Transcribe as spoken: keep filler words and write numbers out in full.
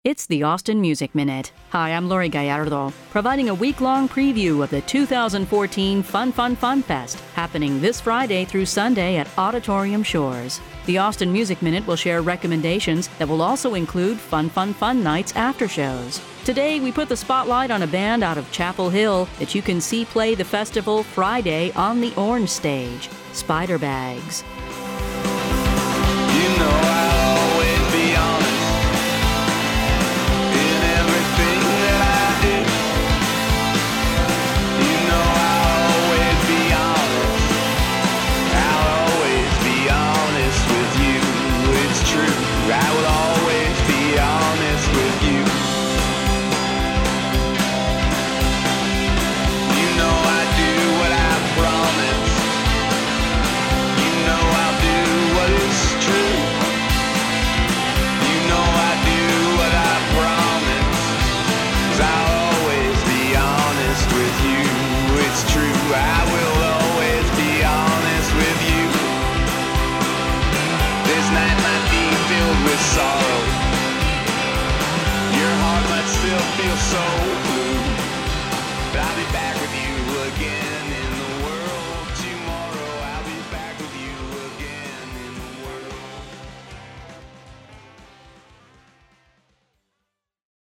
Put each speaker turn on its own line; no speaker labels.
It's the Austin Music Minute. Hi, I'm Lori Gallardo, providing a week-long preview of the two thousand fourteen Fun Fun Fun Fest, happening this Friday through Sunday at Auditorium Shores. The Austin Music Minute will share recommendations that will also include Fun Fun Fun Nights after shows. Today, we put the spotlight on a band out of Chapel Hill that you can see play the festival Friday on the Orange Stage, Spiderbags.
You know I'll always be honest in everything that I do. You know I'll always be honest. I'll always be honest with you. It's true. I will always be honest with you. You know I do what I promise. You know I'll do what is true. You know I do what I promise. 'Cause I'll always be honest with you. It's true, I will always be honest with you. This night might be filled with sorrow. Your heart might still feel so blue. But I'll be back with you again.